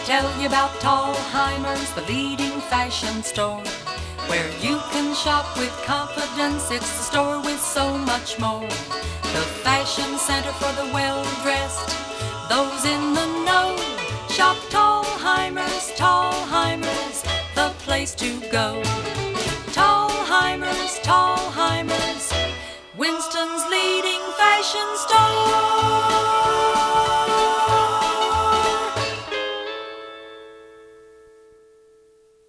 tell you about Tallheimers, the leading fashion store, where you can shop with confidence. It's the store with so much more. The fashion center for the well-dressed, those in the know. Shop Tallheimers, Tallheimers, the place to go. Tallheimers, Tallheimers, Winston's leading fashion store.